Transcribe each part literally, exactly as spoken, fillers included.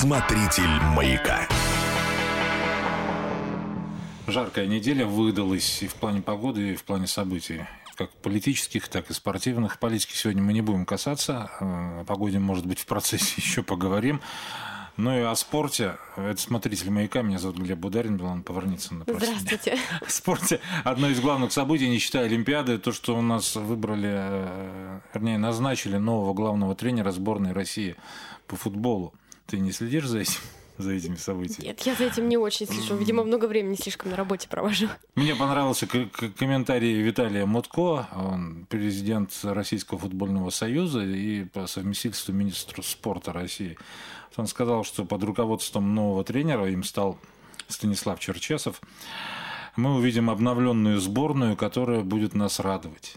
Смотритель «Маяка». Жаркая неделя выдалась и в плане погоды, и в плане событий. Как политических, так и спортивных. Политики сегодня мы не будем касаться. О погоде, может быть, в процессе еще поговорим. Ну и о спорте. Это смотритель «Маяка». Меня зовут Глеб Бударин. Билан Поварницын. Здравствуйте. В спорте одно из главных событий, не считая Олимпиады, то, что у нас выбрали, вернее, назначили нового главного тренера сборной России по футболу. Ты не следишь за этим? За этими событиями? Нет, я за этим не очень слежу. Видимо, много времени слишком на работе провожу. Мне понравился к- к- комментарий Виталия Мутко, он президент Российского футбольного союза и по совместительству министр спорта России. Он сказал, что под руководством нового тренера, им стал Станислав Черчесов, мы увидим обновленную сборную, которая будет нас радовать.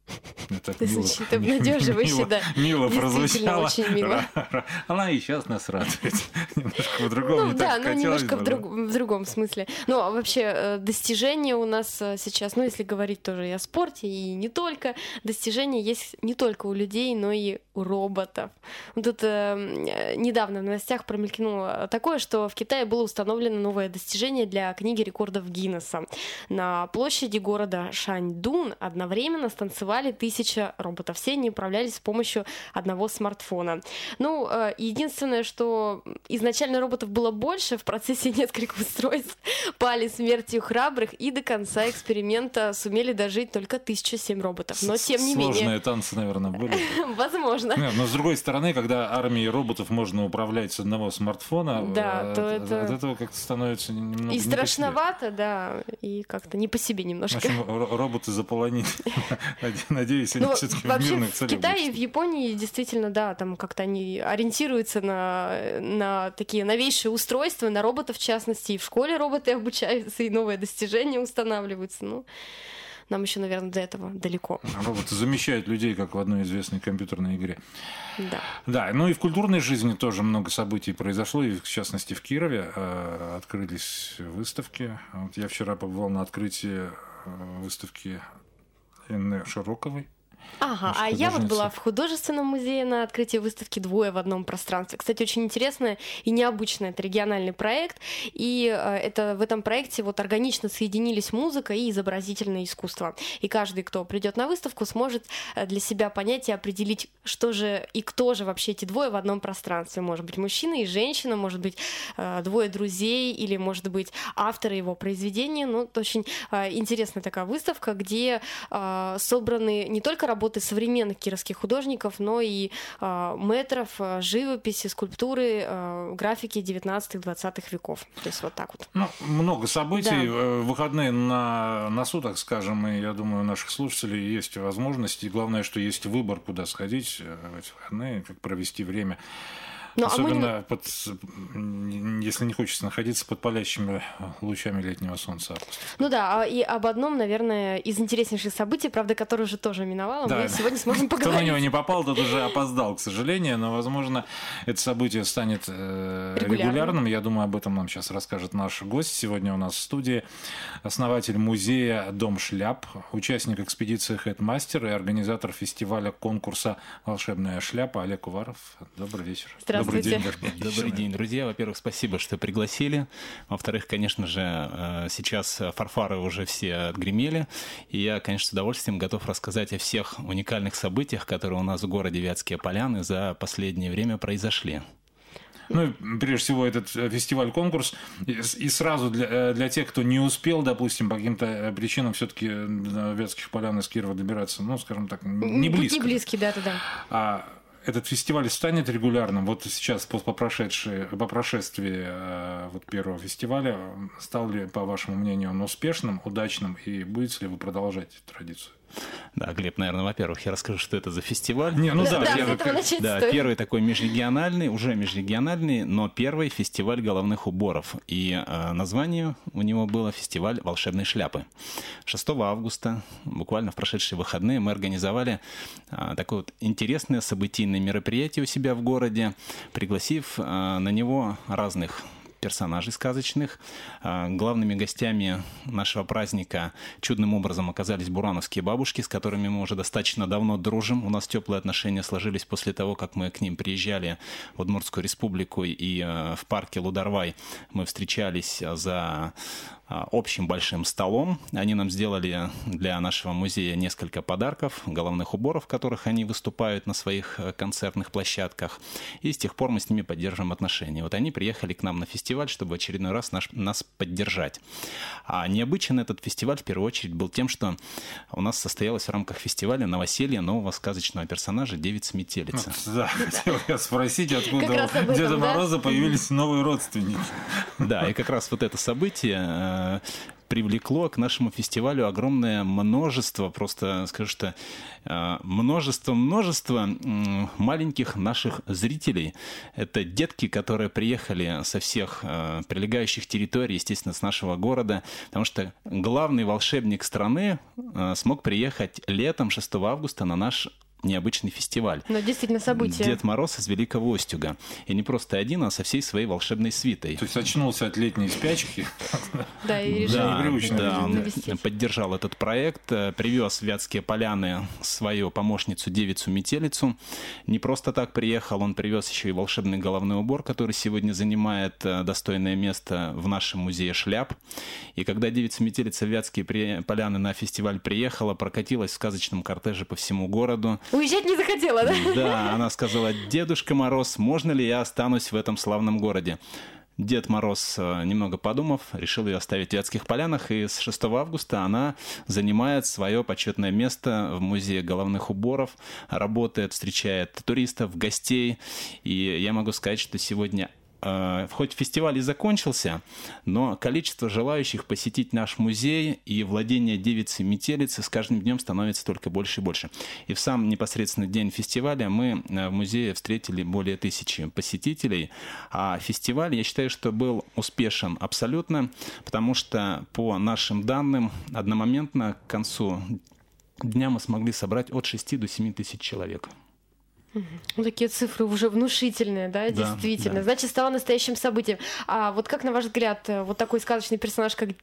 Это звучит обнадеживающе, мило, да. Мило прозвучало. Очень мило. Она и сейчас нас радует. Немножко по-другому. Ну не да, так ну хотелось немножко бы, в, да. друг, в другом смысле. Ну, а вообще, достижения у нас сейчас, ну, если говорить тоже и о спорте, и не только, достижения есть не только у людей, но и у роботов. Тут э, недавно в новостях промелькнуло такое, что в Китае было установлено новое достижение для книги рекордов Гиннесса. На площади города Шаньдун одновременно станцевали тысяча роботов. Все они управлялись с помощью одного смартфона. Ну, э, единственное, что изначально роботов было больше, в процессе нескольких устройств пали смертью храбрых, и до конца эксперимента сумели дожить только тысяча семь роботов. Но тем не менее... Сложные танцы, наверное, были. Возможно. Нет, но с другой стороны, когда армией роботов можно управлять с одного смартфона, Да, от, то это... от этого как-то становится немного И не страшновато, да, и как-то не по себе немножко. В общем, ро- роботы заполонить. Надеюсь, они Ну, все-таки в вообще мирных в целях Китае и будут. в Японии действительно, да, там как-то они ориентируются на, на такие новейшие устройства, на роботов в частности, и в школе роботы обучаются, и новые достижения устанавливаются. Ну, нам еще, наверное, до этого далеко. Роботы замещают людей, как в одной известной компьютерной игре. Да. Да, ну и в культурной жизни тоже много событий произошло, и в частности в Кирове э, открылись выставки. Вот я вчера побывал на открытии э, выставки Инны Широковой. Ага, а я вот была в художественном музее на открытии выставки «Двое в одном пространстве». Кстати, очень интересное и необычное. Это региональный проект, и это, в этом проекте вот органично соединились музыка и изобразительное искусство. И каждый, кто придет на выставку, сможет для себя понять и определить, что же и кто же вообще эти двое в одном пространстве. Может быть, мужчина и женщина, может быть, двое друзей, или, может быть, авторы его произведения. Ну, это очень интересная такая выставка, где собраны не только работы современных кировских художников, но и э, мэтров, э, живописи, скульптуры, э, графики девятнадцатых-двадцатых веков. То есть вот так вот. Ну, много событий. Да. Выходные на носу, так скажем, и я думаю, у наших слушателей есть возможности. И главное, что есть выбор, куда сходить в эти выходные, как провести время. Ну, Особенно, а мы... под, если не хочется находиться под палящими лучами летнего солнца. Ну да, и об одном, наверное, из интереснейших событий, правда, которое уже тоже миновало, да. Мы сегодня сможем поговорить. Кто на него не попал, тот уже опоздал, к сожалению, но, возможно, это событие станет э, регулярным. регулярным. Я думаю, об этом нам сейчас расскажет наш гость. Сегодня у нас в студии основатель музея «Дом шляп», участник экспедиции «Хэтмастер» и организатор фестиваля конкурса «Волшебная шляпа» Олег Уваров. Добрый вечер. Здравствуйте. Добрый день, господин. Добрый день, друзья. Во-первых, спасибо, что пригласили. Во-вторых, конечно же, сейчас фанфары уже все отгремели. И я, конечно, с удовольствием готов рассказать о всех уникальных событиях, которые у нас в городе Вятские Поляны за последнее время произошли. Ну, прежде всего, этот фестиваль-конкурс. И сразу для, для тех, кто не успел, допустим, по каким-то причинам все-таки до Вятских Полян из Кирова добираться, ну, скажем так, не близко. Не близкий, да-да-да. А этот фестиваль станет регулярным? Вот сейчас, по, прошедшей, по прошествии вот, первого фестиваля, стал ли, по вашему мнению, он успешным, удачным, и будете ли вы продолжать эту традицию? Да, Глеб, наверное, во-первых, я расскажу, что это за фестиваль. Не, ну да, да, первый, да, первый такой межрегиональный, уже межрегиональный, но первый фестиваль головных уборов. И э, название у него было «Фестиваль волшебной шляпы». шестого августа, буквально в прошедшие выходные, мы организовали э, такое вот интересное событийное мероприятие у себя в городе, пригласив э, на него разных персонажей сказочных. Главными гостями нашего праздника чудным образом оказались бурановские бабушки, с которыми мы уже достаточно давно дружим. У нас теплые отношения сложились после того, как мы к ним приезжали в Удмуртскую республику, и в парке Лударвай мы встречались за общим большим столом. Они нам сделали для нашего музея несколько подарков, головных уборов, в которых они выступают на своих концертных площадках. И с тех пор мы с ними поддерживаем отношения. Вот они приехали к нам на фестиваль, чтобы в очередной раз наш, нас поддержать. А необычен этот фестиваль в первую очередь был тем, что у нас состоялось в рамках фестиваля новоселье нового сказочного персонажа Девицы-Метелицы. Да, хотел я спросить, откуда у Деда Мороза появились новые родственники. Да, и как раз вот это событие привлекло к нашему фестивалю огромное множество, просто скажу, что множество-множество маленьких наших зрителей. Это детки, которые приехали со всех прилегающих территорий, естественно, с нашего города, потому что главный волшебник страны смог приехать летом шестого августа на наш необычный фестиваль. Но действительно событие. Дед Мороз из Великого Устюга. И не просто один, а со всей своей волшебной свитой. То есть очнулся от летней спячки. Да, и решил да, да, он поддержал этот проект, привез в Вятские Поляны свою помощницу Девицу-Метелицу. Не просто так приехал, он привез еще и волшебный головной убор, который сегодня занимает достойное место в нашем музее шляп. И когда Девица-Метелица в Вятские Поляны на фестиваль приехала, прокатилась в сказочном кортеже по всему городу. Уезжать не захотела, да? Да, она сказала: «Дедушка Мороз, можно ли я останусь в этом славном городе?» Дед Мороз, немного подумав, решил ее оставить в Вятских Полянах, и с шестого августа она занимает свое почетное место в музее головных уборов, работает, встречает туристов, гостей. И я могу сказать, что сегодня хоть фестиваль и закончился, но количество желающих посетить наш музей и владение Девицы-Метелицы с каждым днем становится только больше и больше. И в сам непосредственный день фестиваля мы в музее встретили более тысячи посетителей. А фестиваль, я считаю, что был успешен абсолютно, потому что по нашим данным одномоментно к концу дня мы смогли собрать от шести до семи тысяч человек. Ну, такие цифры уже внушительные, да, да действительно. Да. Значит, стало настоящим событием. А вот как, на ваш взгляд, вот такой сказочный персонаж, как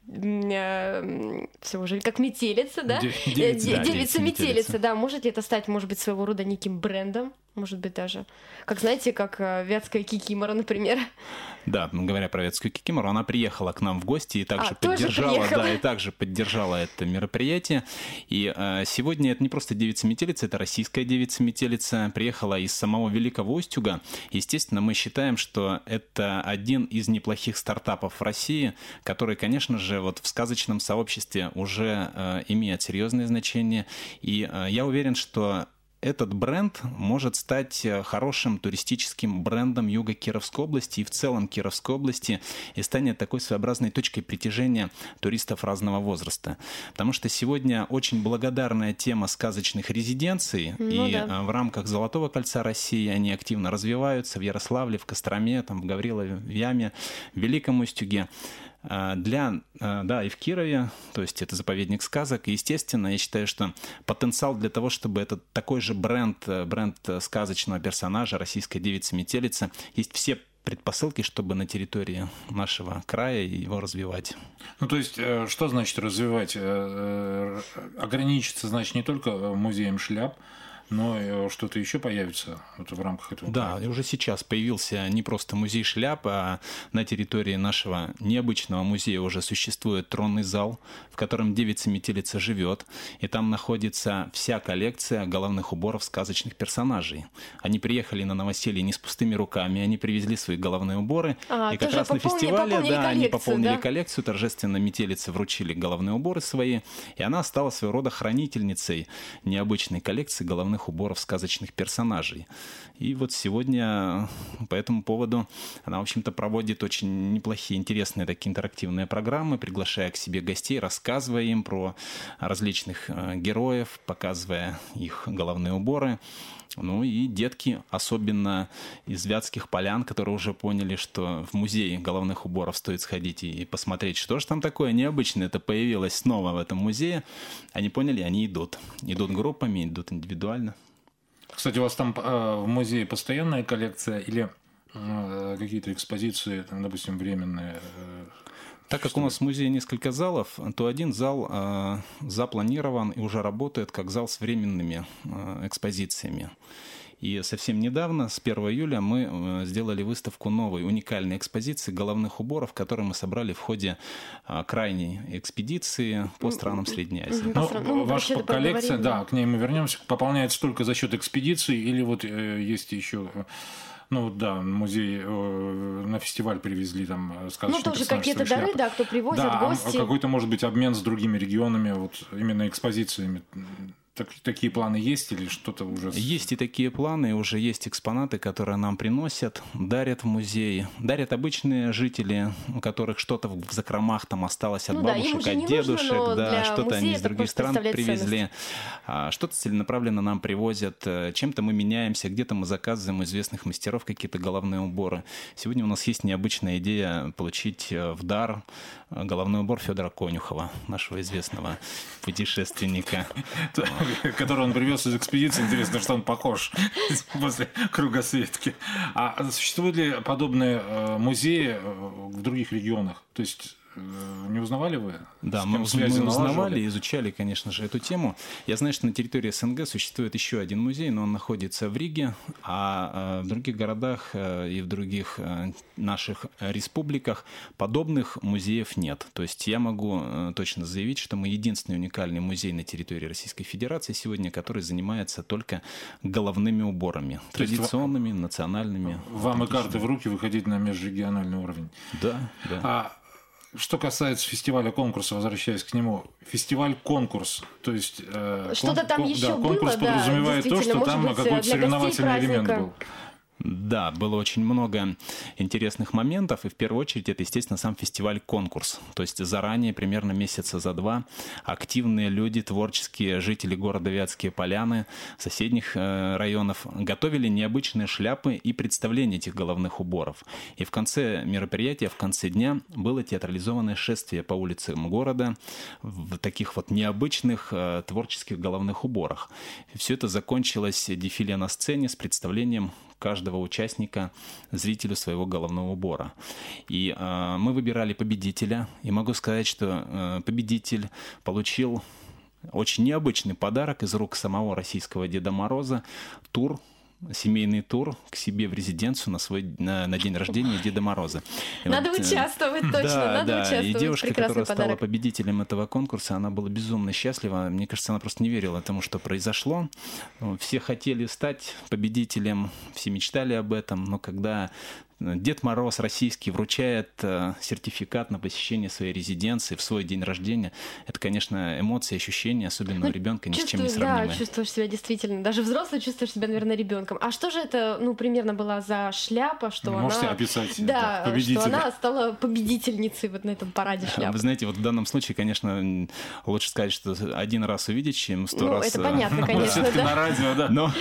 э, все уже, как Метелица, да? Девица-Метелица, да, может ли это стать, может быть, своего рода неким брендом? Может быть, даже, как, знаете, как Вятская Кикимора, например. Да, говоря про Вятскую Кикимору, она приехала к нам в гости и также а, поддержала, да, и также поддержала это мероприятие. И э, сегодня это не просто Девица-Метелица, это российская Девица-Метелица, приехала из самого Великого Устюга. Естественно, мы считаем, что это один из неплохих стартапов в России, который, конечно же, вот в сказочном сообществе уже э, имеет серьезное значение. И э, я уверен, что этот бренд может стать хорошим туристическим брендом юга Кировской области и в целом Кировской области, и станет такой своеобразной точкой притяжения туристов разного возраста. Потому что сегодня очень благодарная тема сказочных резиденций, ну, и да. в рамках Золотого кольца России они активно развиваются в Ярославле, в Костроме, там, в Гаврилове, в Яме, в Великом Устюге. Для, да, и в Кирове, то есть это заповедник сказок. И, естественно, я считаю, что потенциал для того, чтобы этот такой же бренд, бренд сказочного персонажа, российской Девицы-Метелицы, есть все предпосылки, чтобы на территории нашего края его развивать. Ну, то есть, что значит развивать? Ограничиться, значит, не только музеем шляп, но что-то еще появится вот в рамках этого Да, проекта. И уже сейчас появился не просто музей шляп, а на территории нашего необычного музея уже существует тронный зал, в котором Девица-Метелица живет, и там находится вся коллекция головных уборов сказочных персонажей. Они приехали на новоселье не с пустыми руками, они привезли свои головные уборы, а, и как раз пополни, на фестивале да, они пополнили да? коллекцию, торжественно Метелице вручили головные уборы свои, и она стала своего рода хранительницей необычной коллекции головных уборов сказочных персонажей. И вот сегодня по этому поводу она, в общем-то, проводит очень неплохие, интересные такие интерактивные программы, приглашая к себе гостей, рассказывая им про различных героев, показывая их головные уборы. Ну и детки, особенно из Вятских Полян, которые уже поняли, что в музей головных уборов стоит сходить и посмотреть, что же там такое необычное это появилось снова в этом музее, они поняли, они идут. Идут группами, идут индивидуально. Кстати, у вас там э, в музее постоянная коллекция или какие-то экспозиции, допустим, временные? Так как у нас в музее несколько залов, то один зал э, запланирован и уже работает как зал с временными э, экспозициями. И совсем недавно, с первого июля, мы сделали выставку новой, уникальной экспозиции головных уборов, которые мы собрали в ходе а, крайней экспедиции по странам Средней Азии. Ну, ну, ваша коллекция, да, к ней мы вернемся, пополняется только за счет экспедиций или вот э, есть еще... Ну да, музей э, на фестиваль привезли там сказочные Ну тоже какие-то шляпы. Дары, да, кто привозит, да, гости. А какой-то, может быть, обмен с другими регионами, вот именно экспозициями. Так, такие планы есть или что-то уже? Есть и такие планы, уже есть экспонаты, которые нам приносят, дарят в музей. Дарят обычные жители, у которых что-то в закромах там осталось от ну, бабушек, да, от дедушек, нужно, да, что-то они из других стран привезли. А, что-то целенаправленно нам привозят, чем-то мы меняемся, где-то мы заказываем у известных мастеров какие-то головные уборы. Сегодня у нас есть необычная идея получить в дар головной убор Федора Конюхова, нашего известного путешественника. Который он привез из экспедиции. Интересно, что он похож после кругосветки. А существуют ли подобные музеи в других регионах? То есть не узнавали вы? Да, мы, мы узнавали, изучали, конечно же, эту тему. Я знаю, что на территории СНГ существует еще один музей, но он находится в Риге, а в других городах и в других наших республиках подобных музеев нет. То есть я могу точно заявить, что мы единственный уникальный музей на территории Российской Федерации сегодня, который занимается только головными уборами, то традиционными, есть, национальными. Вам и карты в руки выходить на межрегиональный уровень. Да, да. А что касается фестиваля-конкурса, возвращаясь к нему, фестиваль-конкурс, то есть э, что-то там кон- еще да, было, конкурс да, подразумевает то, что там быть, какой-то соревновательный элемент был. Да, было очень много интересных моментов, и в первую очередь это, естественно, сам фестиваль-конкурс. То есть заранее, примерно месяца за два, активные люди, творческие жители города Вятские Поляны, соседних э, районов готовили необычные шляпы и представления этих головных уборов. И в конце мероприятия, в конце дня было театрализованное шествие по улицам города в таких вот необычных э, творческих головных уборах. И все это закончилось дефиле на сцене с представлением каждого участника, зрителю своего головного убора. И э, мы выбирали победителя, и могу сказать, что э, победитель получил очень необычный подарок из рук самого российского Деда Мороза, тур, семейный тур к себе в резиденцию на свой на, на день рождения Деда Мороза. И надо вот, участвовать точно, да, надо да. участвовать. И девушка, прекрасный которая подарок. стала победителем этого конкурса, она была безумно счастлива. Мне кажется, она просто не верила тому, что произошло. Все хотели стать победителем, все мечтали об этом, но когда Дед Мороз российский вручает сертификат на посещение своей резиденции в свой день рождения, это, конечно, эмоции, ощущения, особенно ну, у ребенка, ни с чем не сравнимые. Да, чувствуешь себя действительно, даже взрослый чувствуешь себя, наверное, ребенком. А что же это, ну, примерно была за шляпа, что Вы можете она... описать да, победителя? Что она стала победительницей вот на этом параде шляп. Вы знаете, вот в данном случае, конечно, лучше сказать, что один раз увидеть, чем сто ну, раз... это понятно, конечно, да. На радио, да. Но,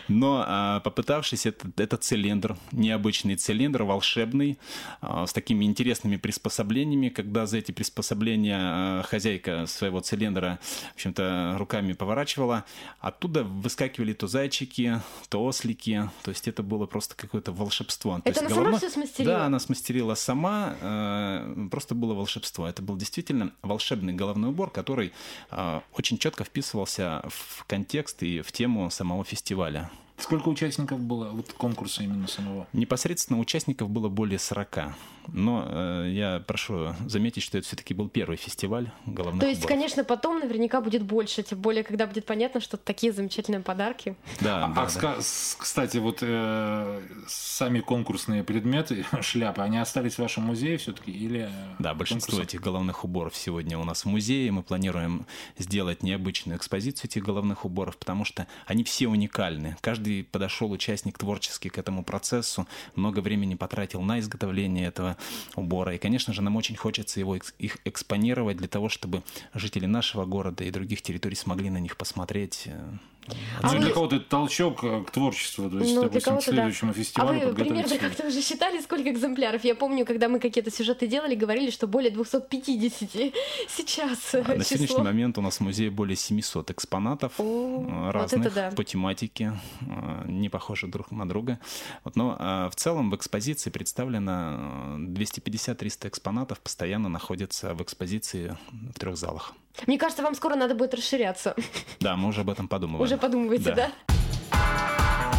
но попытавшись, этот, этот цилиндр, необычный цилиндр, волшебный, с такими интересными приспособлениями, когда за эти приспособления хозяйка своего цилиндра, в общем-то, руками поворачивала, оттуда выскакивали то зайчики, то ослики, то есть это было просто какое-то волшебство. Это то она есть сама головной... все смастерила? Да, она смастерила сама, просто было волшебство. Это был действительно волшебный головной убор, который очень четко вписывался в контекст и в тему самого фестиваля. Сколько участников было вот конкурса именно самого? Непосредственно участников было более сорока. Но э, я прошу заметить, что это все-таки был первый фестиваль головных То есть, уборов. конечно, потом наверняка будет больше, тем более, когда будет понятно, что такие замечательные подарки. Да, а, да, а да. Кстати, вот э, сами конкурсные предметы, шляпы, они остались в вашем музее все-таки? Или да, большинство конкурсом? этих головных уборов сегодня у нас в музее. Мы планируем сделать необычную экспозицию этих головных уборов, потому что они все уникальны. Каждый подошел участник творчески к этому процессу, много времени потратил на изготовление этого убора. И, конечно же, нам очень хочется его их экспонировать для того, чтобы жители нашего города и других территорий смогли на них посмотреть Ну, а для вы... кого-то это толчок к творчеству, то есть, ну, допустим, к следующему да. фестивалю. А вы примерно как-то уже считали, сколько экземпляров? Я помню, когда мы какие-то сюжеты делали, говорили, что более двести пятьдесят сейчас а число. На сегодняшний момент у нас в музее более семьсот экспонатов. О, разных вот да. по тематике, не похожи друг на друга. Вот, но в целом в экспозиции представлено двести пятьдесят - триста экспонатов, постоянно находятся в экспозиции в трех залах. Мне кажется, вам скоро надо будет расширяться. Да, мы уже об этом подумываем. Уже подумываете, да? да?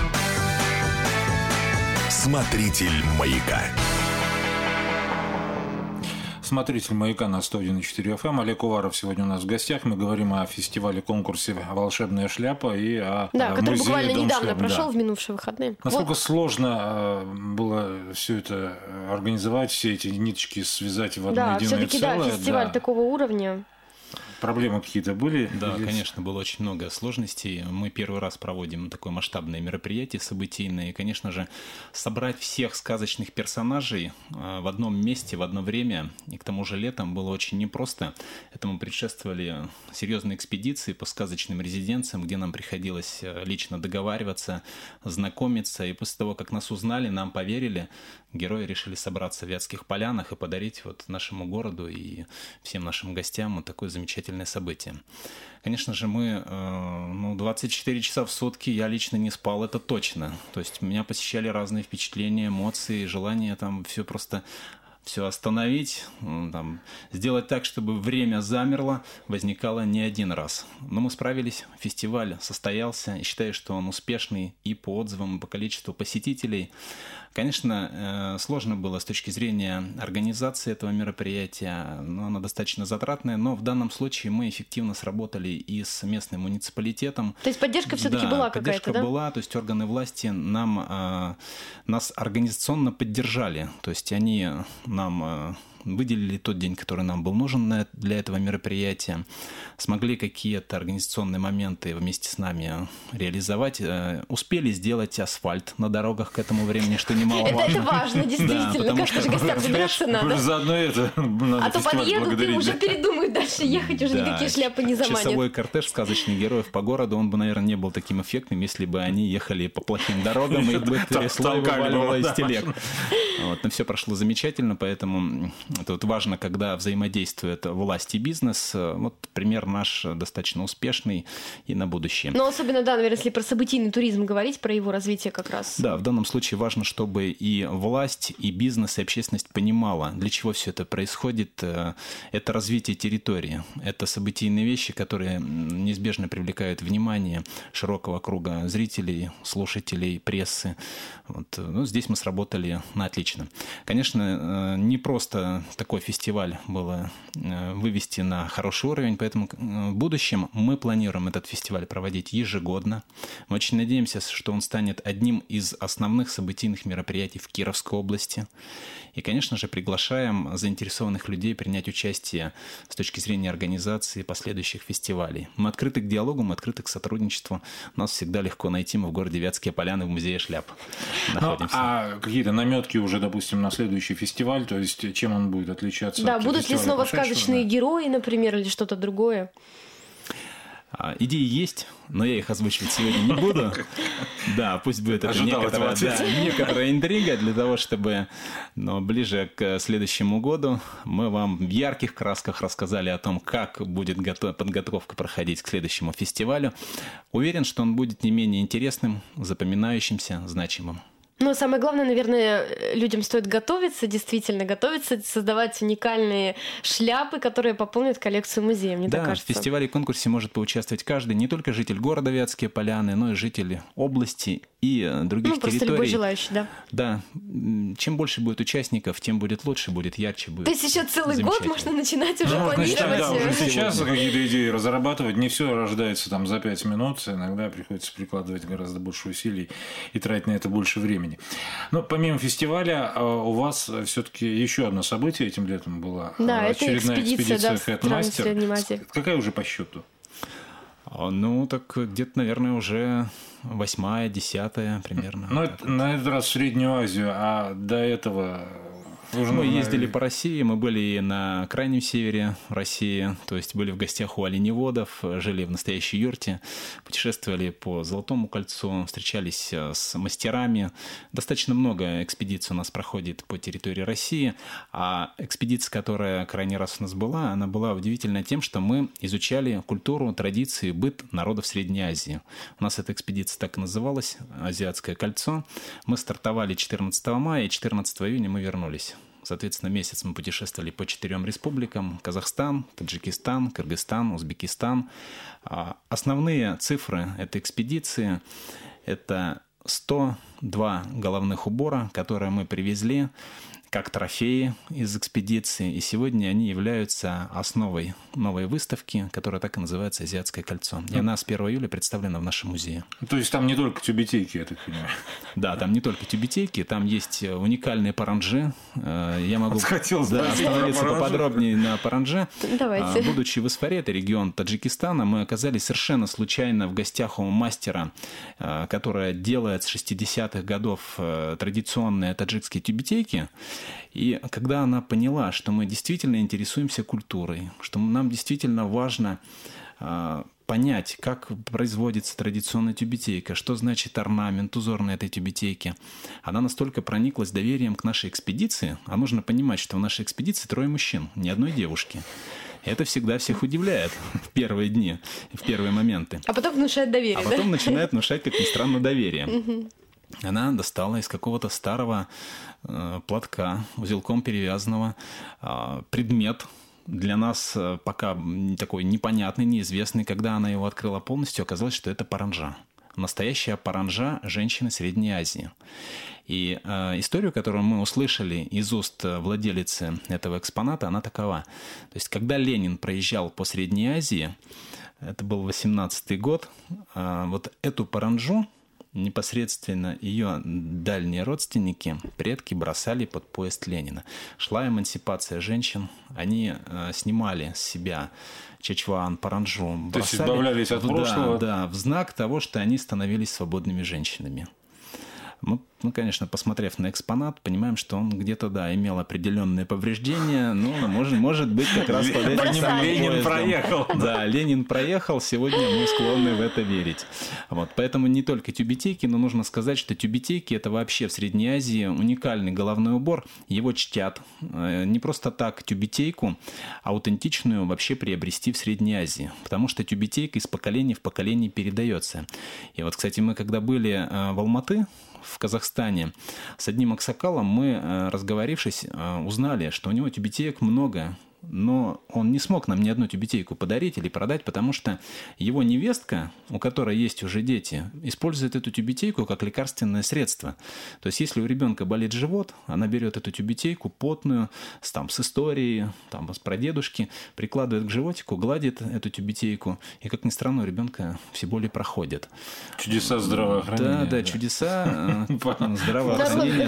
Смотритель «Маяка». Смотритель «Маяка» на сто один и четыре эф эм. Олег Уваров сегодня у нас в гостях. Мы говорим о фестивале-конкурсе «Волшебная шляпа» и о да, музее который буквально Дом недавно шляп. прошел да. в минувшие выходные. Насколько вот. сложно было все это организовать, все эти ниточки связать в одно да, единое все-таки, целое? Да, фестиваль да. такого уровня. Проблемы какие-то были? Да, Или... конечно, было очень много сложностей. Мы первый раз проводим такое масштабное мероприятие событийное. И, конечно же, собрать всех сказочных персонажей в одном месте, в одно время, и к тому же летом было очень непросто. Этому предшествовали серьезные экспедиции по сказочным резиденциям, где нам приходилось лично договариваться, знакомиться. И после того, как нас узнали, нам поверили, герои решили собраться в Вятских Полянах и подарить вот нашему городу и всем нашим гостям вот такое замечательное событие. Конечно же, мы ну, двадцать четыре часа в сутки я лично не спал, это точно. То есть меня посещали разные впечатления, эмоции, желание там все просто все остановить, там, сделать так, чтобы время замерло, возникало не один раз. Но мы справились, фестиваль состоялся, и считаю, что он успешный и по отзывам, и по количеству посетителей. Конечно, сложно было с точки зрения организации этого мероприятия, но оно достаточно затратное, но в данном случае мы эффективно сработали и с местным муниципалитетом. То есть поддержка все-таки да, была какая-то, да? поддержка была, то есть органы власти нам, нас организационно поддержали, то есть они нам выделили тот день, который нам был нужен для этого мероприятия, смогли какие-то организационные моменты вместе с нами реализовать, успели сделать асфальт на дорогах к этому времени, что немаловажно. Это, это важно, действительно, как же гостям добираться надо. Заодно это А то подъедут и уже передумают дальше ехать, уже никакие шляпы не заманят. Часовой кортеж сказочных героев по городу, он бы, наверное, не был таким эффектным, если бы они ехали по плохим дорогам и бы трясло и вываливало из телег. Но все прошло замечательно, поэтому это вот важно, когда взаимодействует власть и бизнес. Вот пример наш достаточно успешный и на будущее. Но особенно, да, наверное, если про событийный туризм говорить, про его развитие как раз. Да, в данном случае важно, чтобы и власть, и бизнес, и общественность понимала, для чего все это происходит. Это развитие территории. Это событийные вещи, которые неизбежно привлекают внимание широкого круга зрителей, слушателей, прессы. Вот. Ну, здесь мы сработали на отлично. Конечно, не просто такой фестиваль было вывести на хороший уровень, поэтому в будущем мы планируем этот фестиваль проводить ежегодно. Мы очень надеемся, что он станет одним из основных событийных мероприятий в Кировской области. И, конечно же, приглашаем заинтересованных людей принять участие с точки зрения организации последующих фестивалей. Мы открыты к диалогу, мы открыты к сотрудничеству. Нас всегда легко найти, мы в городе Вятские Поляны в музее шляп находимся. Ну, а какие-то наметки уже, допустим, на следующий фестиваль, то есть чем он будет отличаться? Да, от будут ли снова сказочные да? герои, например, или что-то другое? Идеи есть, но я их озвучивать сегодня не буду. Да, пусть будет это некоторая, да, некоторая интрига для того, чтобы но ближе к следующему году мы вам в ярких красках рассказали о том, как будет готов, подготовка проходить к следующему фестивалю. Уверен, что он будет не менее интересным, запоминающимся, значимым. Ну, самое главное, наверное, людям стоит готовиться, действительно готовиться, создавать уникальные шляпы, которые пополнят коллекцию музея, мне да, так кажется. Да, в фестивале и конкурсе может поучаствовать каждый, не только житель города Вятские Поляны, но и жители области и других ну, просто территорий. Любой желающий, да. Да, чем больше будет участников, тем будет лучше, будет ярче, будет. То есть еще целый год можно начинать уже ну, планировать. Начинать, да, уже сейчас какие-то идеи разрабатывать, не все рождается там за пять минут, иногда приходится прикладывать гораздо больше усилий и тратить на это больше времени. Но помимо фестиваля у вас все-таки еще одно событие этим летом было. Да, очередная это экспедиция, экспедиция да, Headmaster. Какая уже по счету? Ну, так где-то, наверное, уже восьмая, десятая примерно. Ну, это, на этот раз в Среднюю Азию, а до этого... Уже мы на... ездили по России, мы были на крайнем севере России, то есть были в гостях у оленеводов, жили в настоящей юрте, путешествовали по Золотому кольцу, встречались с мастерами. Достаточно много экспедиций у нас проходит по территории России, а экспедиция, которая крайний раз у нас была, она была удивительна тем, что мы изучали культуру, традиции, быт народов Средней Азии. У нас эта экспедиция так и называлась, Азиатское кольцо. Мы стартовали четырнадцатого мая, и четырнадцатого июня мы вернулись. Соответственно, месяц мы путешествовали по четырем республикам: Казахстан, Таджикистан, Кыргызстан, Узбекистан. Основные цифры этой экспедиции – это сто два головных убора, которые мы привезли как трофеи из экспедиции, и сегодня они являются основой новой выставки, которая так и называется «Азиатское кольцо». И она с первого июля представлена в нашем музее. То есть там не только тюбетейки, я так понимаю? Да, там не только тюбетейки, там есть уникальные паранджи. Я могу Хотел да, остановиться поподробнее на парандже. Давайте. Будучи в Исфаре, это регион Таджикистана, мы оказались совершенно случайно в гостях у мастера, которая делает с шестидесятых годов традиционные таджикские тюбетейки. И когда она поняла, что мы действительно интересуемся культурой, что нам действительно важно э, понять, как производится традиционная тюбетейка, что значит орнамент, узор на этой тюбетейке, она настолько прониклась доверием к нашей экспедиции, а нужно понимать, что в нашей экспедиции трое мужчин, ни одной девушки. Это всегда всех удивляет в первые дни, в первые моменты. А потом внушает доверие, А да? потом начинает внушать, как ни странно, доверие. Она достала из какого-то старого э, платка, узелком перевязанного, э, предмет, для нас э, пока такой непонятный, неизвестный. Когда она его открыла полностью, оказалось, что это паранджа. Настоящая паранджа женщины Средней Азии. И э, историю, которую мы услышали из уст владелицы этого экспоната, она такова. То есть, когда Ленин проезжал по Средней Азии, это был восемнадцатый год, э, вот эту паранджу непосредственно ее дальние родственники, предки бросали под поезд Ленина. Шла эмансипация женщин, они э, снимали с себя чечван, паранджу, бросали. То есть избавлялись от прошлого? Да, да, в знак того, что они становились свободными женщинами. Мы, ну, конечно, посмотрев на экспонат, понимаем, что он где-то, да, имел определенные повреждения, но может, может быть как раз под этим самым Ленин поездом. проехал. Да, Ленин проехал, сегодня мы склонны в это верить. Вот, поэтому не только тюбетейки, но нужно сказать, что тюбетейки – это вообще в Средней Азии уникальный головной убор, его чтят. Не просто так тюбетейку аутентичную вообще приобрести в Средней Азии, потому что тюбетейка из поколения в поколение передается. И вот, кстати, мы когда были в Алматы, в Казахстане, с одним аксакалом мы, разговорившись, узнали, что у него тюбетеек много, но он не смог нам ни одну тюбетейку подарить или продать, потому что его невестка, у которой есть уже дети, использует эту тюбетейку как лекарственное средство. То есть, если у ребенка болит живот, она берет эту тюбетейку потную, с, там, с историей, там, с прадедушки, прикладывает к животику, гладит эту тюбетейку, и, как ни странно, у ребенка все боли проходят. Чудеса здравоохранения. Да, да, чудеса здравоохранения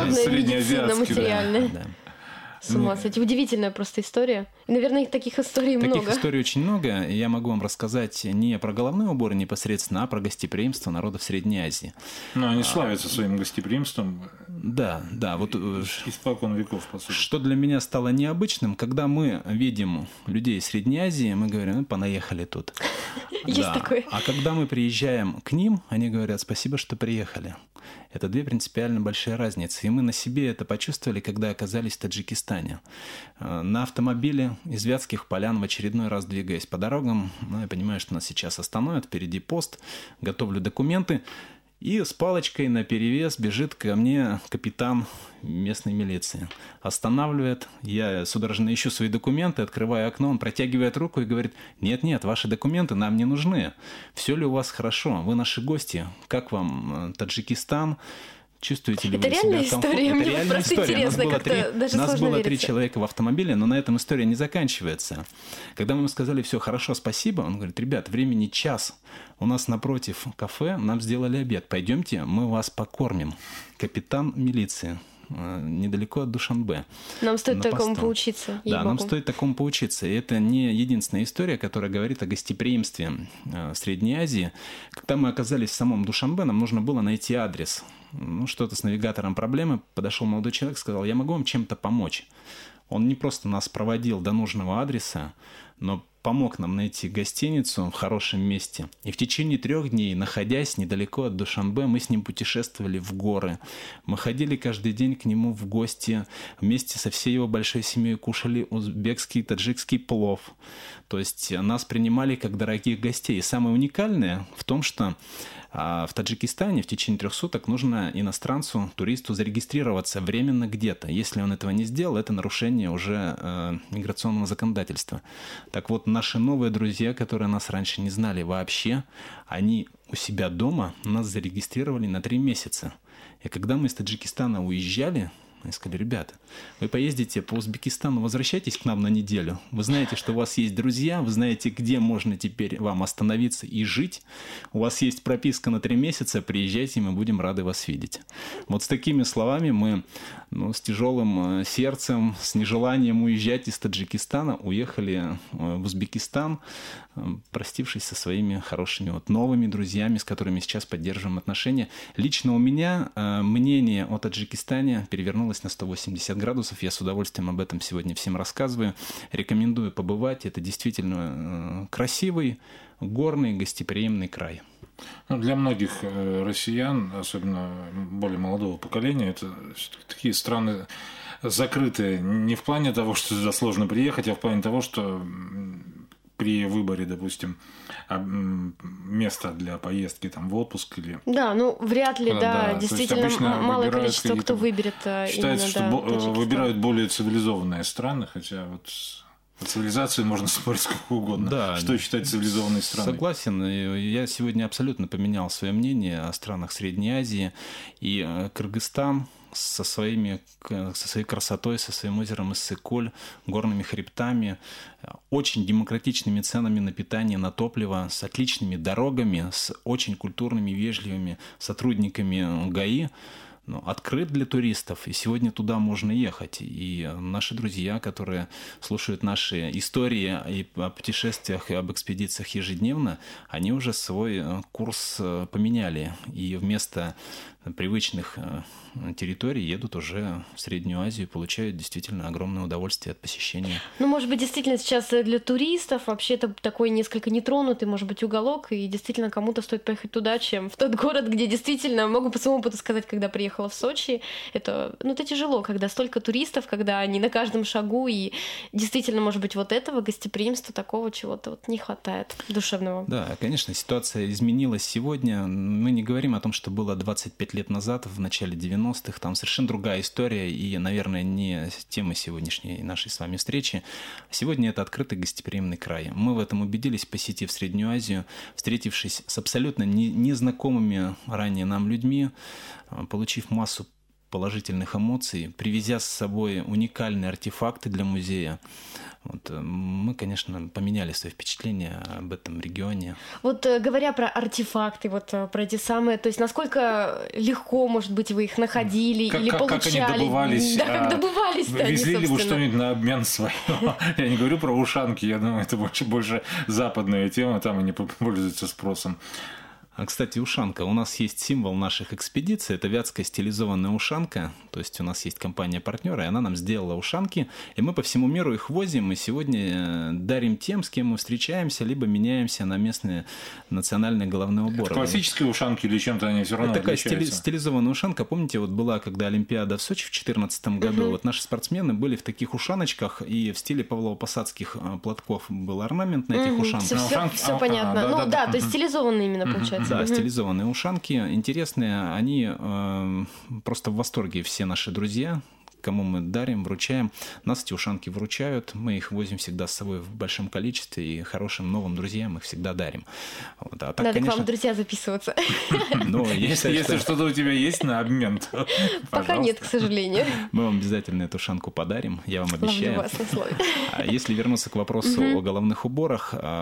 среднеазиатские. С ума сойти. Удивительная просто история. И, наверное, их таких историй таких много. Таких историй очень много. Я могу вам рассказать не про головные уборы непосредственно, а про гостеприимство народов Средней Азии. Ну, они славятся своим гостеприимством. Да, да. Вот испокон веков, по сути. Что для меня стало необычным, когда мы видим людей Средней Азии, мы говорим, ну, понаехали тут. Есть такое. А когда мы приезжаем к ним, они говорят, спасибо, что приехали. Это две принципиально большие разницы. И мы на себе это почувствовали, когда оказались в Таджикистане. На автомобиле из Вятских Полян, в очередной раз двигаясь по дорогам, ну, я понимаю, что нас сейчас остановят, впереди пост, готовлю документы. И с палочкой наперевес бежит ко мне капитан местной милиции. Останавливает, я судорожно ищу свои документы, открываю окно, он протягивает руку и говорит, нет-нет, ваши документы нам не нужны. Все ли у вас хорошо? Вы наши гости. Как вам Таджикистан? Чувствуете ли это вы себя комфортно? История. Это Мне реальная история. Нас было, три, нас было три человека в автомобиле, но на этом история не заканчивается. Когда мы ему сказали, все хорошо, спасибо, он говорит, ребят, времени час. У нас напротив кафе, нам сделали обед. Пойдемте, мы вас покормим. Капитан милиции. недалеко от Душанбе. Нам стоит такому поучиться. Да, нам стоит такому поучиться. И это не единственная история, которая говорит о гостеприимстве в Средней Азии. Когда мы оказались в самом Душанбе, нам нужно было найти адрес. Ну, что-то с навигатором проблемы. Подошел молодой человек, сказал: я могу вам чем-то помочь. Он не просто нас проводил до нужного адреса, но помог нам найти гостиницу в хорошем месте. И в течение трех дней, находясь недалеко от Душанбе, мы с ним путешествовали в горы. Мы ходили каждый день к нему в гости, вместе со всей его большой семьей кушали узбекский, таджикский плов. То есть нас принимали как дорогих гостей. И самое уникальное в том, что в Таджикистане в течение трех суток нужно иностранцу, туристу зарегистрироваться временно где-то. Если он этого не сделал, это нарушение уже э, миграционного законодательства. Так вот, наши новые друзья, которые нас раньше не знали вообще, они у себя дома нас зарегистрировали на три месяца. И когда мы из Таджикистана уезжали, они сказали: ребята, вы поездите по Узбекистану, возвращайтесь к нам на неделю. Вы знаете, что у вас есть друзья, вы знаете, где можно теперь вам остановиться и жить. У вас есть прописка на три месяца, приезжайте, мы будем рады вас видеть. Вот с такими словами мы, ну, с тяжелым сердцем, с нежеланием уезжать из Таджикистана, уехали в Узбекистан, простившись со своими хорошими вот новыми друзьями, с которыми сейчас поддерживаем отношения. Лично у меня мнение о Таджикистане перевернулось на сто восемьдесят градусов. Я с удовольствием об этом сегодня всем рассказываю. Рекомендую побывать. Это действительно красивый, горный, гостеприимный край. Ну, для многих россиян, особенно более молодого поколения, это такие страны закрытые не в плане того, что туда сложно приехать, а в плане того, что при выборе, допустим, места для поездки там, в отпуск или... Да, ну, вряд ли, да, да. Действительно, малое количество, кто выберет считается, именно, что да, выбирают более цивилизованные страны, хотя вот... Цивилизацию можно спорить сколько угодно. Да, что считать цивилизованной страной? Согласен. Я сегодня абсолютно поменял свое мнение о странах Средней Азии. И Кыргызстан со, своими, со своей красотой, со своим озером Иссык-Куль, горными хребтами, очень демократичными ценами на питание, на топливо, с отличными дорогами, с очень культурными, вежливыми сотрудниками ГАИ, ну, открыт для туристов, и сегодня туда можно ехать. И наши друзья, которые слушают наши истории и о путешествиях, и об экспедициях ежедневно, они уже свой курс поменяли. И вместо привычных территорий едут уже в Среднюю Азию и получают действительно огромное удовольствие от посещения. Ну, может быть, действительно сейчас для туристов вообще это такой несколько нетронутый, может быть, уголок, и действительно кому-то стоит поехать туда, чем в тот город, где действительно, могу по своему опыту сказать, когда приехала в Сочи, это, ну, это тяжело, когда столько туристов, когда они на каждом шагу, и действительно, может быть, вот этого гостеприимства, такого чего-то вот не хватает душевного. Да, конечно, ситуация изменилась сегодня. Мы не говорим о том, что было двадцать пять лет назад, в начале девяностых, там совершенно другая история, и, наверное, не тема сегодняшней нашей с вами встречи. Сегодня это открытый гостеприимный край. Мы в этом убедились, посетив Среднюю Азию, встретившись с абсолютно незнакомыми ранее нам людьми, получив массу положительных эмоций, привезя с собой уникальные артефакты для музея. Вот, мы, конечно, поменяли свои впечатления об этом регионе. Вот говоря про артефакты, вот про эти самые, то есть насколько легко, может быть, вы их находили как, или как, получали? Как они добывались? Да, как добывались они, везли ли вы собственно? что-нибудь на обмен свое? Я не говорю про ушанки, я думаю, это больше, больше западная тема, там они пользуются спросом. Кстати, ушанка. У нас есть символ наших экспедиций. Это вятская стилизованная ушанка. То есть у нас есть компания-партнер, и она нам сделала ушанки. И мы по всему миру их возим. И сегодня дарим тем, с кем мы встречаемся, либо меняемся на местные национальные головные уборы. Это классические ушанки или чем-то они все равно это отличаются? Такая стили- стилизованная ушанка. Помните, вот была когда Олимпиада в Сочи в две тысячи четырнадцатом году. Uh-huh. Вот наши спортсмены были в таких ушаночках, и в стиле павлово-посадских платков был орнамент на этих uh-huh. ушанках. Все, все, все понятно. А, да, ну да, да, да, то есть стилизованные именно получается. Да, стилизованные ушанки, интересные, они э, просто в восторге все наши друзья, кому мы дарим, вручаем. Нас эти ушанки вручают, мы их возим всегда с собой в большом количестве, и хорошим новым друзьям их всегда дарим. Вот. А так, надо конечно... к вам, друзья, записываться. Если что-то у тебя есть на обмен, то пока нет, к сожалению. Мы вам обязательно эту ушанку подарим, я вам обещаю. Если вернуться к вопросу о головных уборах, вот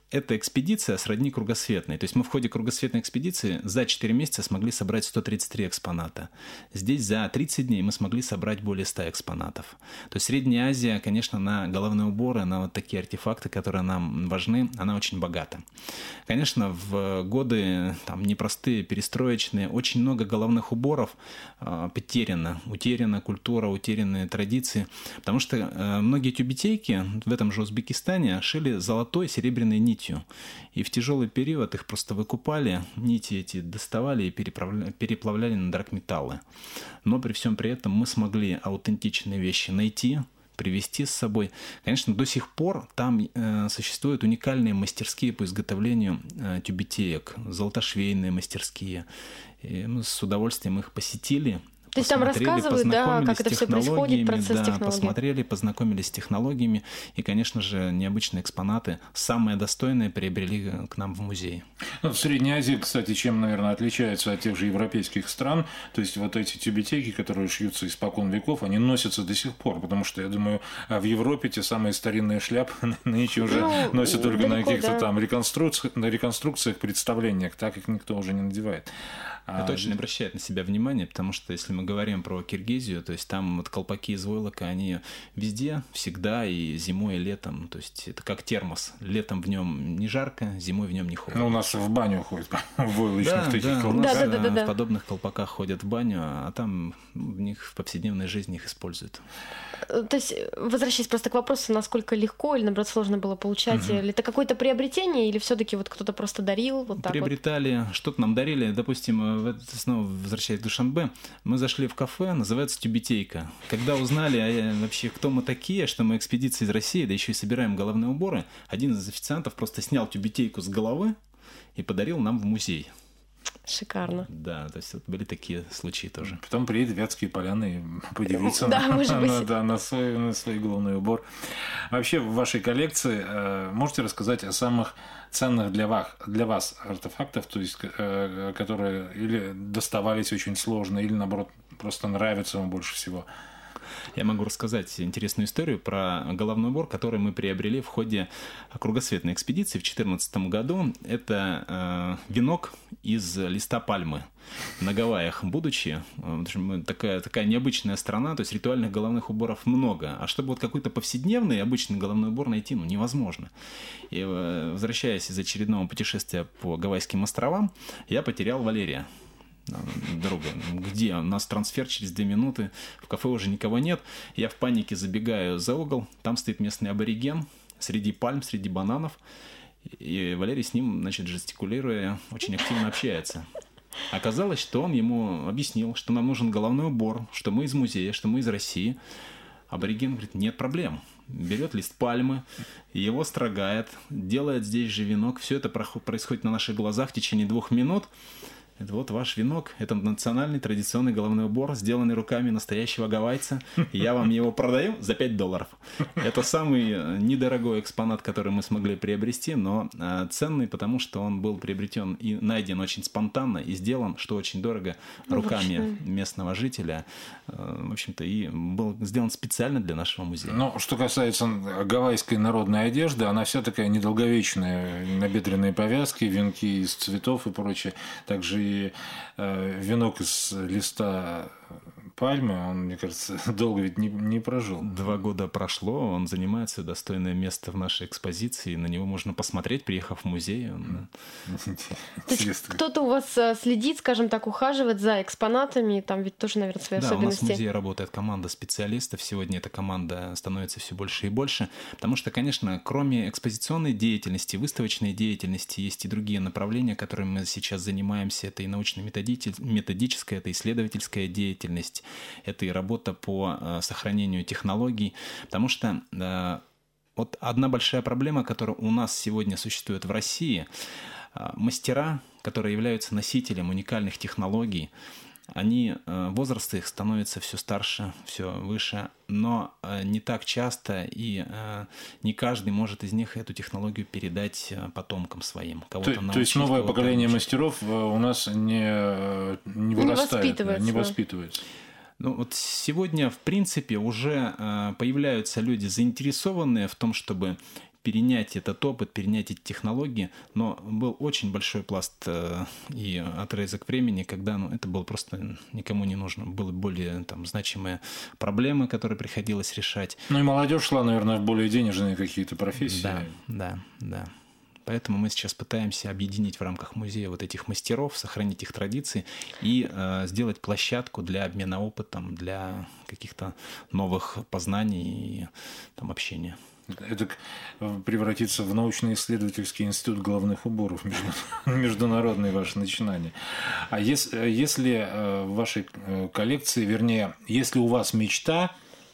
эта экспедиция сродни кругосветной. То есть мы в ходе кругосветной экспедиции за четыре месяца смогли собрать сто тридцать три экспоната. Здесь за тридцать дней мы смогли собрать более ста экспонатов. То есть Средняя Азия, конечно, на головные уборы, на вот такие артефакты, которые нам важны, она очень богата. Конечно, в годы там, непростые, перестроечные, очень много головных уборов э, потеряно. Утеряна культура, утеряны традиции. Потому что э, многие тюбетейки в этом же Узбекистане шили золотой, серебряной нитью. И в тяжелый период их просто выкупали, нити эти доставали и переплавляли на драгметаллы. Но при всем при этом мы смогли аутентичные вещи найти, привезти с собой. Конечно, до сих пор там э, существуют уникальные мастерские по изготовлению э, тюбетеек, золотошвейные мастерские. И мы с удовольствием их посетили. То есть там рассказывают, да, как это все происходит, процесс да, технологий. Посмотрели, познакомились с технологиями. И, конечно же, необычные экспонаты, самые достойные, приобрели к нам в музей. Ну, Средняя Азия, кстати, чем, наверное, отличается от тех же европейских стран. То есть вот эти тюбетейки, которые шьются испокон веков, они носятся до сих пор. Потому что, я думаю, в Европе те самые старинные шляпы нынче уже ну, носят только далеко, на каких-то да. там реконструкциях, на реконструкциях, представлениях. Так их никто уже не надевает. Это а, очень обращает на себя внимание, потому что если мы говорим про Киргизию, то есть там вот колпаки из войлока, они везде, всегда, и зимой, и летом. То есть это как термос. Летом в нем не жарко, зимой в нем не холодно. Ну, у нас в баню ходят в войлочных да, таких да, колпаках. Да, да, да, да. В подобных колпаках ходят в баню, а там в них в повседневной жизни их используют. То есть, возвращаясь просто к вопросу, насколько легко или, наоборот, сложно было получать, угу. или это какое-то приобретение, или все-таки вот кто-то просто дарил? Вот так Приобретали, вот? Что-то нам дарили. Допустим, снова возвращаясь в Душанбе, мы зашли в кафе, называется «Тюбетейка». Когда узнали вообще, кто мы такие, что мы экспедиция из России, да еще и собираем головные уборы, один из официантов просто снял тюбетейку с головы и подарил нам в музей. Шикарно. Да, то есть вот были такие случаи тоже. Потом приедет в Вятские поляны и подивится да, на, может быть. на, да, на, свой, на свой головной убор. Вообще в вашей коллекции э, можете рассказать о самых ценных для вас, для вас артефактов, то есть, э, которые или доставались очень сложно, или наоборот просто нравятся вам больше всего? Я могу рассказать интересную историю про головной убор, который мы приобрели в ходе кругосветной экспедиции в две тысячи четырнадцатом году. Это э, венок из листа пальмы. На Гавайях будучи, такая, такая необычная страна, то есть ритуальных головных уборов много. А чтобы вот какой-то повседневный обычный головной убор найти, ну, невозможно. И возвращаясь из очередного путешествия по Гавайским островам, я потерял Валерия. Друга, где у нас трансфер через две минуты, в кафе уже никого нет, я в панике забегаю за угол, там стоит местный абориген среди пальм, среди бананов, и Валерий с ним, значит, жестикулируя, очень активно общается. Оказалось, что он ему объяснил, что нам нужен головной убор, что мы из музея, что мы из России. Абориген говорит, нет проблем. Берет лист пальмы, его строгает, делает здесь же венок, все это происходит на наших глазах в течение двух минут. Это вот ваш венок, это национальный традиционный головной убор, сделанный руками настоящего гавайца. Я вам его продаю за пять долларов. Это самый недорогой экспонат, который мы смогли приобрести, но ценный, потому что он был приобретен и найден очень спонтанно, и сделан, что очень дорого, руками местного жителя. В общем-то, и был сделан специально для нашего музея. Ну, что касается гавайской народной одежды, она вся такая недолговечная. Набедренные повязки, венки из цветов и прочее. Также и э, венок из листа пальмы, он, мне кажется, долго ведь не, не прожил. Два года прошло, он занимает свое достойное место в нашей экспозиции, на него можно посмотреть, приехав в музей. Он... Кто-то у вас следит, скажем так, ухаживает за экспонатами, там ведь тоже, наверное, свои да, особенности. Да, у нас в музее работает команда специалистов, сегодня эта команда становится все больше и больше, потому что, конечно, кроме экспозиционной деятельности, выставочной деятельности, есть и другие направления, которыми мы сейчас занимаемся, это и научно-методическая, это исследовательская деятельность, это и работа по сохранению технологий, потому что э, вот одна большая проблема, которая у нас сегодня существует в России, э, мастера, которые являются носителем уникальных технологий, они, э, возраст их становится все старше, все выше, но э, не так часто, и э, не каждый может из них эту технологию передать потомкам своим. Кого-то то, научить, то есть новое поколение научить. мастеров у нас не, не вырастает, не воспитывается. Не воспитывается. Ну, вот сегодня, в принципе, уже э, появляются люди, заинтересованные в том, чтобы перенять этот опыт, перенять эти технологии, но был очень большой пласт э, и отрезок времени, когда ну, это было просто никому не нужно. Были более там, значимые проблемы, которые приходилось решать. Ну и молодежь шла, наверное, в более денежные какие-то профессии. Да, да, да. Поэтому мы сейчас пытаемся объединить в рамках музея вот этих мастеров, сохранить их традиции и э, сделать площадку для обмена опытом, для каких-то новых познаний и там, общения. Это превратится в научно-исследовательский институт головных уборов, международные ваши начинания. А если, если в вашей коллекции, вернее, если у вас мечта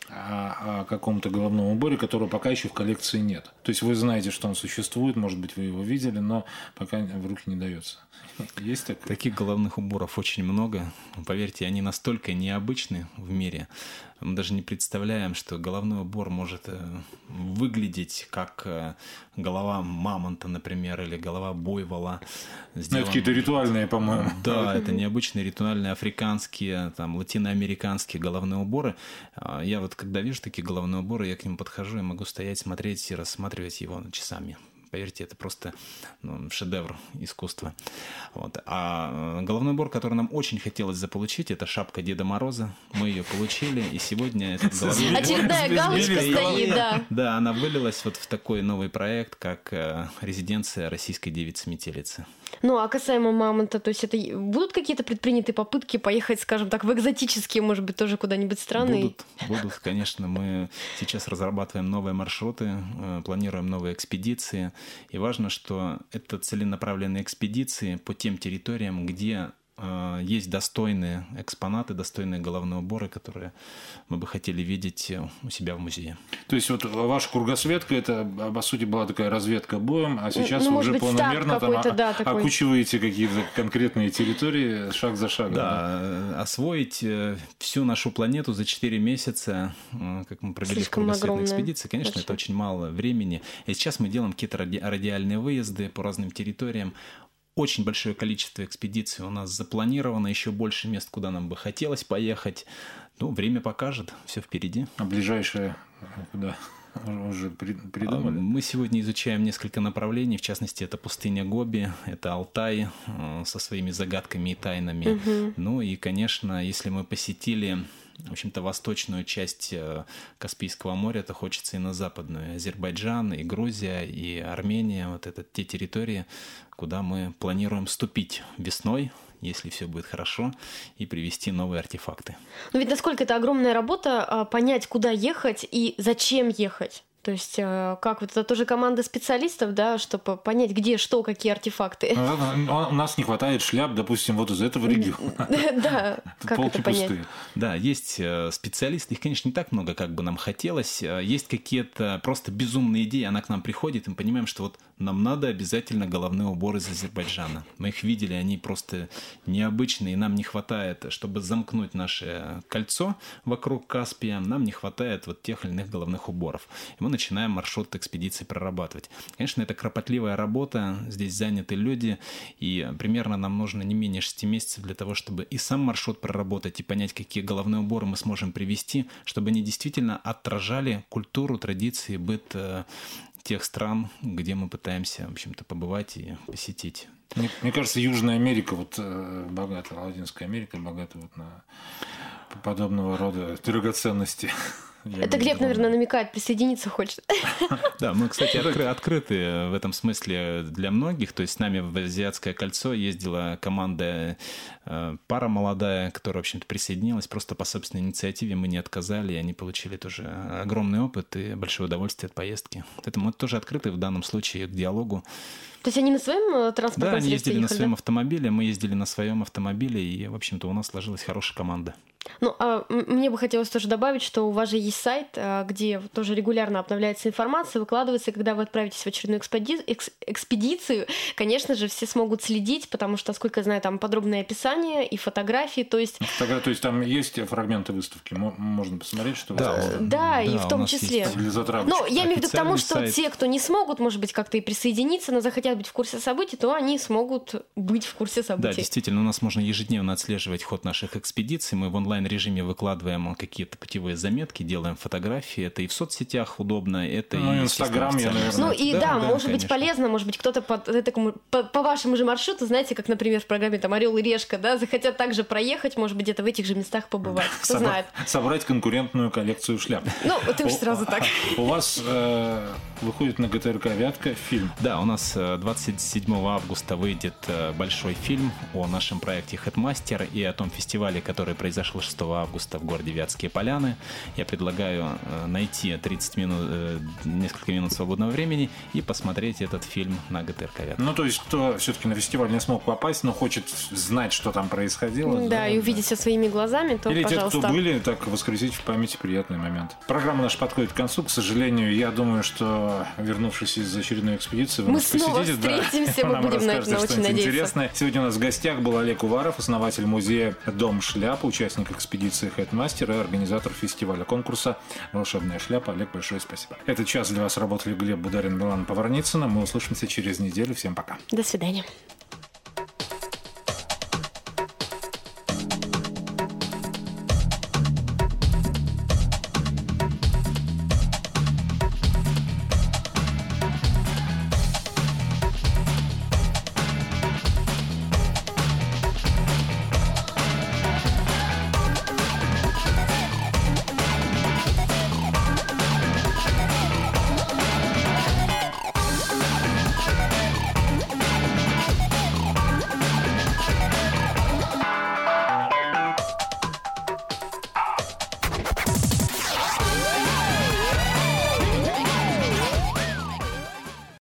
о, о каком-то головном уборе, которого пока еще в коллекции нет. То есть вы знаете, что он существует, может быть, вы его видели, но пока в руки не дается. Есть такое? Таких головных уборов очень много. Поверьте, они настолько необычны в мире. Мы даже не представляем, что головной убор может выглядеть как голова мамонта, например, или голова буйвола. Сделан... Ну, это какие-то ритуальные, по-моему. Да, это необычные ритуальные африканские, там, латиноамериканские головные уборы. Я вот, когда вижу такие головные уборы, я к ним подхожу и могу стоять, смотреть и рассматривать его часами. Поверьте, это просто ну, шедевр искусства. Вот. А головной убор, который нам очень хотелось заполучить, это шапка Деда Мороза. Мы ее получили, и сегодня этот головной убор... Очередная галочка стоит, да. Да, она вылилась вот в такой новый проект, как резиденция российской девицы-метелицы. Ну, а касаемо мамонта, то есть это будут какие-то предприняты попытки поехать, скажем так, в экзотические, может быть, тоже куда-нибудь страны? Будут, будут, конечно. Мы сейчас разрабатываем новые маршруты, планируем новые экспедиции. И важно, что это целенаправленные экспедиции по тем территориям, где э, есть достойные экспонаты, достойные головные уборы, которые мы бы хотели видеть у себя в музее. То есть вот ваша кругосветка, это, по сути, была такая разведка боем, а сейчас ну, вы уже планомерно там, да, окучиваете какие-то конкретные территории шаг за шагом. Да, да? Освоить всю нашу планету за четыре месяца, как мы провели в кругосветной экспедиции, конечно, Очень. это очень мало времени. И сейчас мы делаем какие-то ради- радиальные выезды по разным территориям. Очень большое количество экспедиций у нас запланировано, еще больше мест, куда нам бы хотелось поехать. Ну, время покажет, все впереди. А ближайшее куда? Уже придумали? Мы сегодня изучаем несколько направлений, в частности, это пустыня Гоби, это Алтай со своими загадками и тайнами. Угу. Ну и, конечно, если мы посетили... В общем-то, восточную часть Каспийского моря, то хочется и на западную. Азербайджан, и Грузия, и Армения. Вот это те территории, куда мы планируем вступить весной, если все будет хорошо, и привезти новые артефакты. Но ведь насколько это огромная работа, понять, куда ехать и зачем ехать. То есть, как вот это тоже команда специалистов, да, чтобы понять, где, что, какие артефакты. У нас не хватает шляп, допустим, вот из этого региона. Да, как это понять? Да, есть специалисты, их, конечно, не так много, как бы нам хотелось. Есть какие-то просто безумные идеи, она к нам приходит, и мы понимаем, что вот нам надо обязательно головные уборы из Азербайджана. Мы их видели, они просто необычные, и нам не хватает, чтобы замкнуть наше кольцо вокруг Каспия, нам не хватает вот тех или иных головных уборов. И мы начинаем маршрут экспедиции прорабатывать. Конечно, это кропотливая работа, здесь заняты люди, и примерно нам нужно не менее шести месяцев для того, чтобы и сам маршрут проработать, и понять, какие головные уборы мы сможем привести, чтобы они действительно отражали культуру, традиции, быт тех стран, где мы пытаемся, в общем-то, побывать и посетить. Мне, мне кажется, Южная Америка вот богата, Латинская Америка богата вот на подобного рода драгоценности. Я Это Глеб, наверное, намекает, присоединиться хочет. Да, мы, кстати, откры- открыты в этом смысле для многих. То есть с нами в Азиатское кольцо ездила команда, э, пара молодая, которая, в общем-то, присоединилась. Просто по собственной инициативе мы не отказали, и они получили тоже огромный опыт и большое удовольствие от поездки. Поэтому мы тоже открыты в данном случае к диалогу. То есть они на своем транспортном Да, они ездили ехали, на своем да? автомобиле, мы ездили на своем автомобиле, и, в общем-то, у нас сложилась хорошая команда. Ну, а мне бы хотелось тоже добавить, что у вас же есть сайт, где тоже регулярно обновляется информация, выкладывается, когда вы отправитесь в очередную экспеди... экс... экспедицию, конечно же, все смогут следить, потому что, насколько я знаю, там подробное описание и фотографии, то есть... Тогда, то есть там есть фрагменты выставки, можно посмотреть, что... Да, да, да, и в том числе... Ну, я имею в виду к тому, что сайт. Те, кто не смогут, может быть, как-то и присоединиться, но захотят быть в курсе событий, то они смогут быть в курсе событий. Да, действительно, у нас можно ежедневно отслеживать ход наших экспедиций, мы в онлайн онлайн-режиме выкладываем какие-то путевые заметки, делаем фотографии. Это и в соцсетях удобно, это ну, и Инстаграм, я, наверное. Ну и да, да, да может конечно. быть полезно, может быть кто-то по, по, по вашему же маршруту, знаете, как, например, в программе там «Орел и решка», да, захотят также проехать, может быть, где-то в этих же местах побывать, кто Собра- знает. Собрать конкурентную коллекцию шляп. Ну, ты уж сразу так. У вас э, выходит на ГТРК «Вятка» фильм. Да, у нас двадцать седьмого августа выйдет большой фильм о нашем проекте «Хэтмастер» и о том фестивале, который произошел шестого августа в городе Вятские Поляны. Я предлагаю найти тридцать минут, несколько минут свободного времени и посмотреть этот фильм на ГТРК «Вятка». Ну, то есть, кто все-таки на фестиваль не смог попасть, но хочет знать, что там происходило. Да, да и увидеть все своими глазами, то, или пожалуйста. Или те, кто были, так воскресить в памяти приятный момент. Программа наша подходит к концу, к сожалению. Я думаю, что, вернувшись из очередной экспедиции, вы мы нас снова посетите. встретимся, да, мы будем на это очень надеяться. Интересное. Сегодня у нас в гостях был Олег Уваров, основатель музея «Дом шляп», участник экспедиции «Хэтмастер» и организатор фестиваля конкурса «Волшебная шляпа». Олег, большое спасибо. Этот час для вас работали Глеб Бударин, Милана Поварницына. Мы услышимся через неделю. Всем пока. До свидания.